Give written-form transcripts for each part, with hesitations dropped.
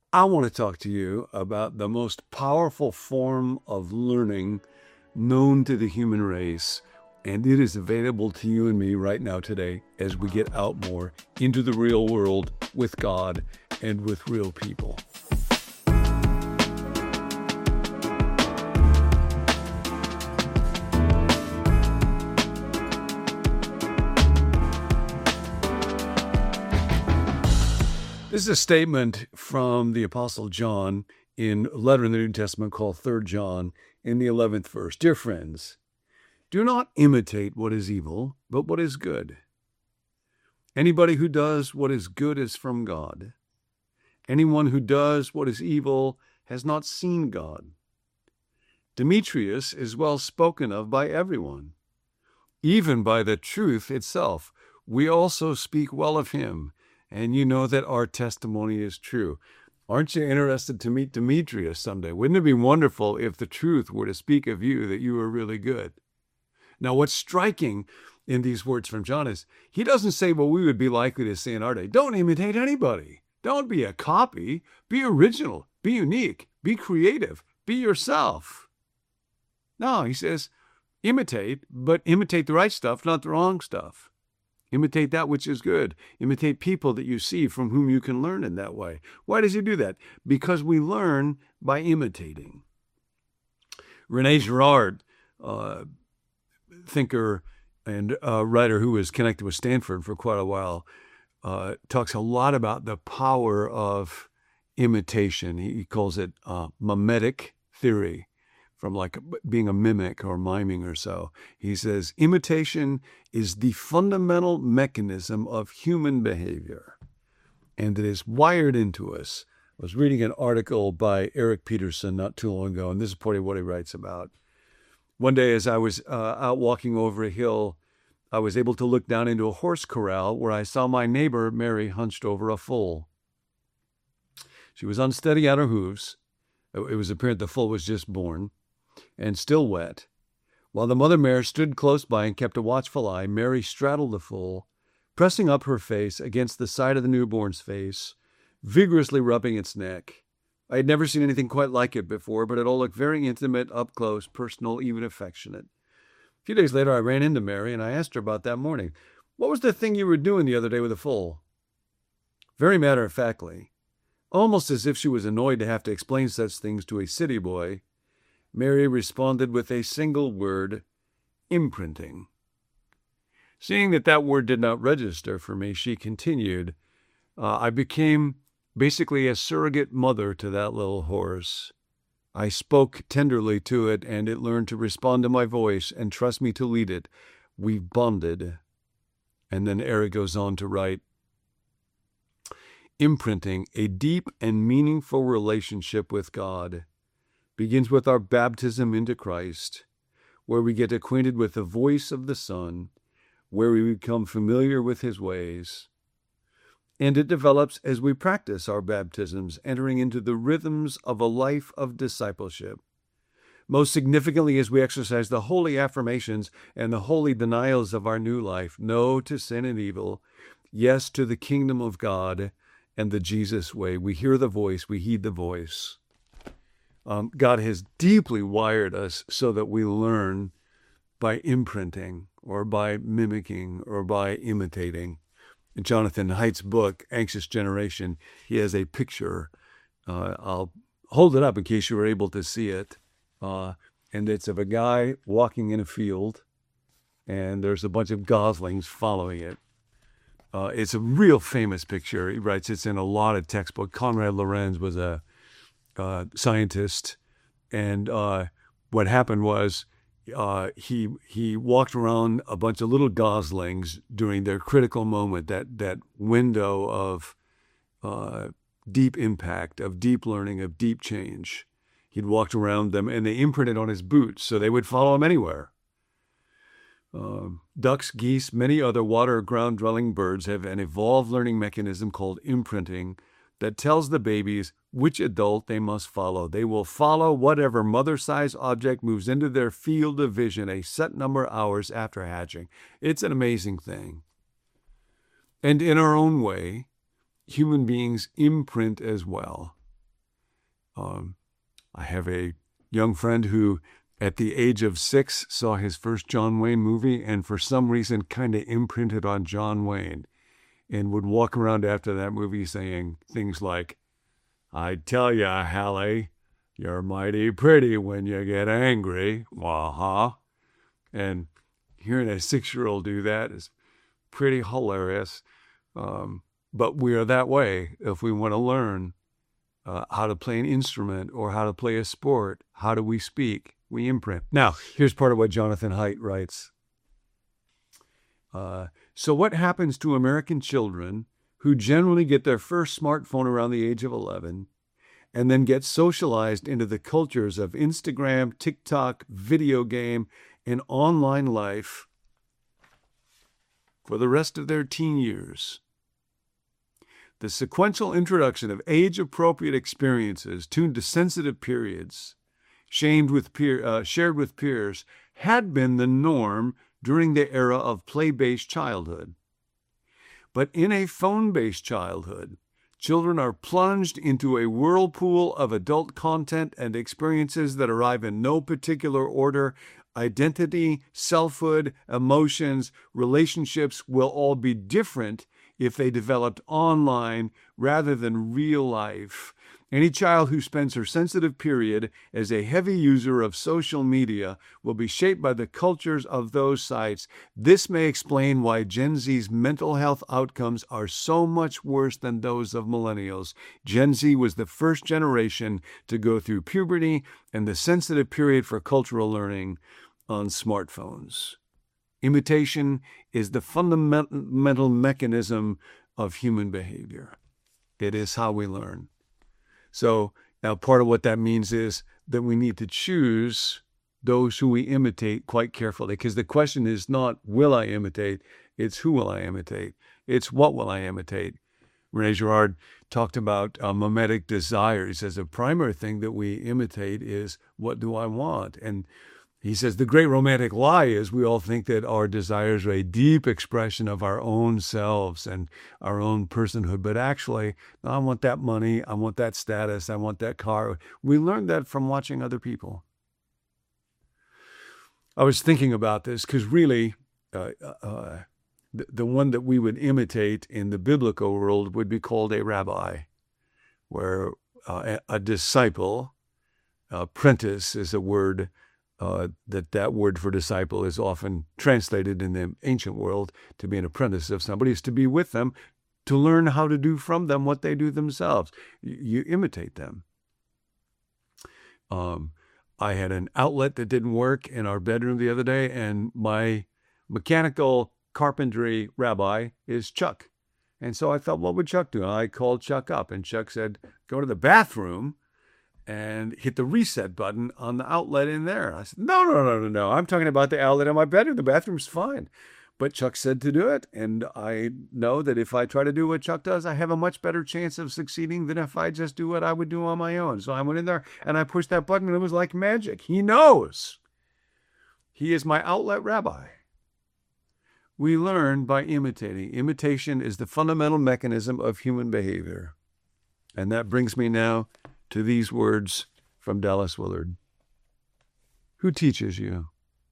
I want to talk to you about the most powerful form of learning known to the human race, and it is available to you and me right now today as we get out more into the real world with God and with real people. This is a statement from the Apostle John in a letter in the New Testament called 3 John in the 11th verse. Dear friends, do not imitate what is evil, but what is good. Anybody who does what is good is from God. Anyone who does what is evil has not seen God. Demetrius is well spoken of by everyone, even by the truth itself. We also speak well of him, and you know that our testimony is true. Aren't you interested to meet Demetrius someday? Wouldn't it be wonderful if the truth were to speak of you, that you were really good? Now, what's striking in these words from John is he doesn't say what we would be likely to say in our day. Don't imitate anybody. Don't be a copy. Be original. Be unique. Be creative. Be yourself. No, he says, imitate, but imitate the right stuff, not the wrong stuff. Imitate that which is good. Imitate people that you see from whom you can learn in that way. Why does he do that? Because we learn by imitating. Rene Girard, thinker and writer who was connected with Stanford for quite a while, talks a lot about the power of imitation. He calls it mimetic theory, from like being a mimic or miming or so. He says, imitation is the fundamental mechanism of human behavior, and it is wired into us. I was reading an article by Eric Peterson not too long ago, and this is part of what he writes about. One day as I was out walking over a hill, I was able to look down into a horse corral where I saw my neighbor Mary hunched over a foal. She was unsteady on her hooves. It was apparent the foal was just born and still wet. While the mother mare stood close by and kept a watchful eye, Mary straddled the foal, pressing up her face against the side of the newborn's face, vigorously rubbing its neck. I had never seen anything quite like it before, but it all looked very intimate, up close, personal, even affectionate. A few days later, I ran into Mary, and I asked her about that morning. What was the thing you were doing the other day with the foal? Very matter-of-factly, almost as if she was annoyed to have to explain such things to a city boy, Mary responded with a single word, imprinting. Seeing that word did not register for me, she continued, I became basically a surrogate mother to that little horse. I spoke tenderly to it, and it learned to respond to my voice and trust me to lead it. We bonded. And then Eric goes on to write, imprinting, a deep and meaningful relationship with God, begins with our baptism into Christ, where we get acquainted with the voice of the Son, where we become familiar with his ways. And it develops as we practice our baptisms, entering into the rhythms of a life of discipleship. Most significantly, as we exercise the holy affirmations and the holy denials of our new life, no to sin and evil, yes to the kingdom of God and the Jesus way. We hear the voice, we heed the voice. God has deeply wired us so that we learn by imprinting or by mimicking or by imitating. In Jonathan Haidt's book, Anxious Generation, he has a picture. I'll hold it up in case you were able to see it. And it's of a guy walking in a field, and there's a bunch of goslings following it. It's a real famous picture. He writes it's in a lot of textbooks. Konrad Lorenz was a scientist, and what happened was he walked around a bunch of little goslings during their critical moment, that window of deep impact, of deep learning, of deep change. He'd walked around them, and they imprinted on his boots, so they would follow him anywhere. Ducks, geese, many other water or ground-dwelling birds have an evolved learning mechanism called imprinting that tells the babies which adult they must follow. They will follow whatever mother-sized object moves into their field of vision a set number of hours after hatching. It's an amazing thing. And in our own way, human beings imprint as well. I have a young friend who, at the age of 6, saw his first John Wayne movie and for some reason kind of imprinted on John Wayne and would walk around after that movie saying things like, "I tell ya, Hallie, you're mighty pretty when you get angry." Uh-huh. And hearing a 6-year-old do that is pretty hilarious. But we are that way if we want to learn how to play an instrument or how to play a sport. How do we speak? We imprint. Now, here's part of what Jonathan Haidt writes. So what happens to American children who generally get their first smartphone around the age of 11 and then get socialized into the cultures of Instagram, TikTok, video game, and online life for the rest of their teen years? The sequential introduction of age-appropriate experiences tuned to sensitive periods, shared with peers, had been the norm during the era of play-based childhood. But in a phone-based childhood, children are plunged into a whirlpool of adult content and experiences that arrive in no particular order. Identity, selfhood, emotions, relationships will all be different if they developed online rather than real life. Any child who spends her sensitive period as a heavy user of social media will be shaped by the cultures of those sites. This may explain why Gen Z's mental health outcomes are so much worse than those of millennials. Gen Z was the first generation to go through puberty and the sensitive period for cultural learning on smartphones. Imitation is the fundamental mechanism of human behavior. It is how we learn. So now part of what that means is that we need to choose those who we imitate quite carefully, because the question is not, will I imitate? It's who will I imitate? It's what will I imitate? René Girard talked about mimetic desire. He says the primary thing that we imitate is, what do I want? And he says the great romantic lie is we all think that our desires are a deep expression of our own selves and our own personhood. But actually, I want that money, I want that status, I want that car. We learned that from watching other people. I was thinking about this because really, the one that we would imitate in the biblical world would be called a rabbi, where a disciple, apprentice is a word. That word for disciple is often translated in the ancient world to be an apprentice of somebody, is to be with them, to learn how to do from them what they do themselves. You imitate them. I had an outlet that didn't work in our bedroom the other day, and my mechanical carpentry rabbi is Chuck. And so I thought, what would Chuck do? I called Chuck up, and Chuck said, go to the bathroom and hit the reset button on the outlet in there. I said, no. I'm talking about the outlet in my bedroom. The bathroom's fine. But Chuck said to do it, and I know that if I try to do what Chuck does, I have a much better chance of succeeding than if I just do what I would do on my own. So I went in there, and I pushed that button, and it was like magic. He knows. He is my outlet rabbi. We learn by imitating. Imitation is the fundamental mechanism of human behavior. And that brings me now to these words from Dallas Willard. Who teaches you?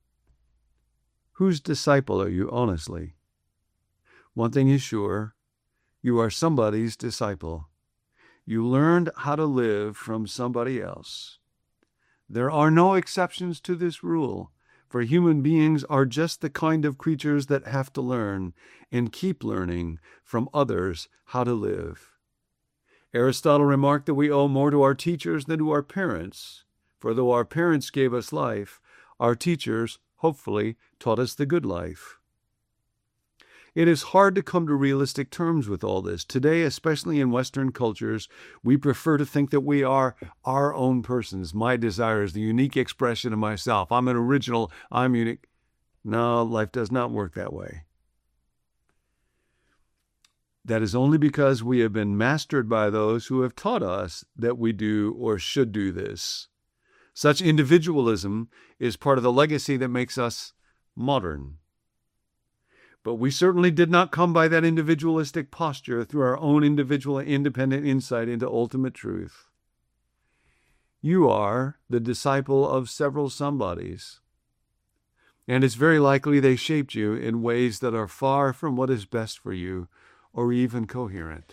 Whose disciple are you, honestly? One thing is sure, you are somebody's disciple. You learned how to live from somebody else. There are no exceptions to this rule, for human beings are just the kind of creatures that have to learn and keep learning from others how to live. Aristotle remarked that we owe more to our teachers than to our parents, for though our parents gave us life, our teachers, hopefully, taught us the good life. It is hard to come to realistic terms with all this. Today, especially in Western cultures, we prefer to think that we are our own persons. My desire is the unique expression of myself. I'm an original, I'm unique. No, life does not work that way. That is only because we have been mastered by those who have taught us that we do or should do this. Such individualism is part of the legacy that makes us modern. But we certainly did not come by that individualistic posture through our own individual independent insight into ultimate truth. You are the disciple of several somebodies. And it's very likely they shaped you in ways that are far from what is best for you or even coherent.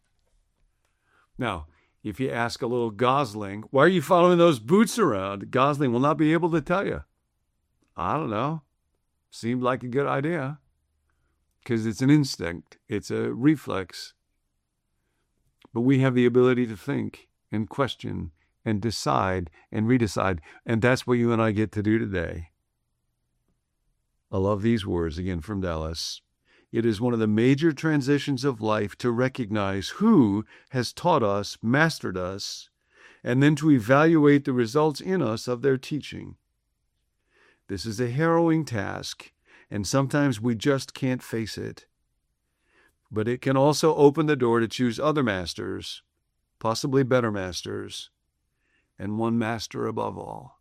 Now, if you ask a little Gosling, why are you following those boots around? Gosling will not be able to tell you. I don't know. Seemed like a good idea. Because it's an instinct. It's a reflex. But we have the ability to think and question and decide and redecide. And that's what you and I get to do today. I love these words again from Dallas. It is one of the major transitions of life to recognize who has taught us, mastered us, and then to evaluate the results in us of their teaching. This is a harrowing task, and sometimes we just can't face it. But it can also open the door to choose other masters, possibly better masters, and one master above all.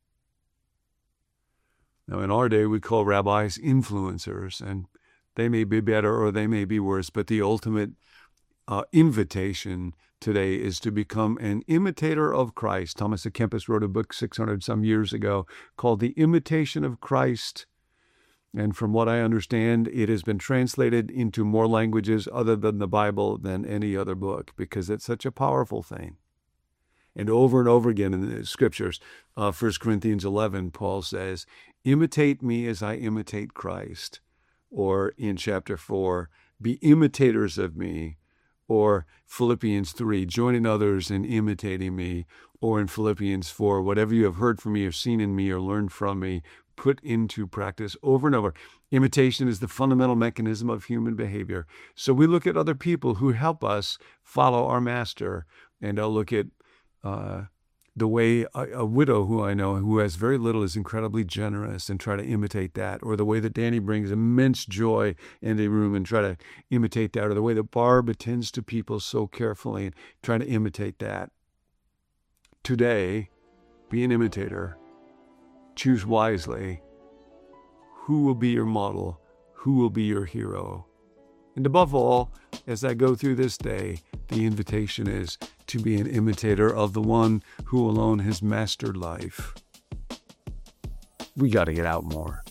Now, in our day, we call rabbis influencers, and they may be better or they may be worse, but the ultimate invitation today is to become an imitator of Christ. Thomas à Kempis wrote a book 600 some years ago called The Imitation of Christ. And from what I understand, it has been translated into more languages other than the Bible than any other book, because it's such a powerful thing. And over again in the scriptures, 1 Corinthians 11, Paul says, imitate me as I imitate Christ. Or in chapter 4, be imitators of me. Or Philippians 3, joining others in imitating me. Or in Philippians 4, whatever you have heard from me or seen in me or learned from me, put into practice over and over. Imitation is the fundamental mechanism of human behavior. So we look at other people who help us follow our master. And I'll look at the way a widow who I know who has very little is incredibly generous and try to imitate that, or the way that Danny brings immense joy into a room and try to imitate that, or the way that Barb attends to people so carefully and try to imitate that. Today, be an imitator. Choose wisely. Who will be your model? Who will be your hero? And above all, as I go through this day, the invitation is to be an imitator of the one who alone has mastered life. We got to get out more.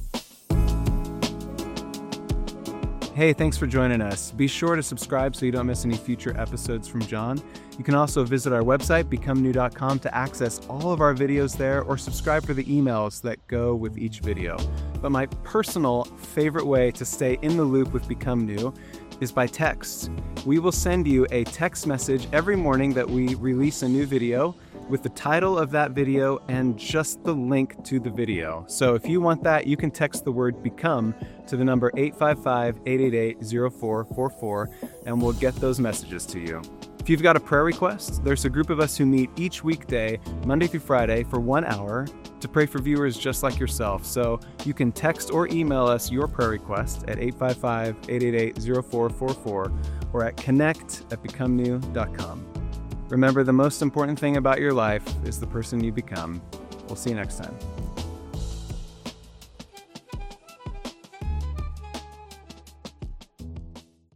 Hey, thanks for joining us. Be sure to subscribe so you don't miss any future episodes from John. You can also visit our website, becomenew.com, to access all of our videos there, or subscribe for the emails that go with each video. But my personal favorite way to stay in the loop with Become New is by text. We will send you a text message every morning that we release a new video with the title of that video and just the link to the video. So if you want that, you can text the word BECOME to the number 855-888-0444, and we'll get those messages to you. If you've got a prayer request, there's a group of us who meet each weekday, Monday through Friday, for 1 hour to pray for viewers just like yourself. So you can text or email us your prayer request at 855-888-0444 or at connect@becomenew.com. Remember, the most important thing about your life is the person you become. We'll see you next time.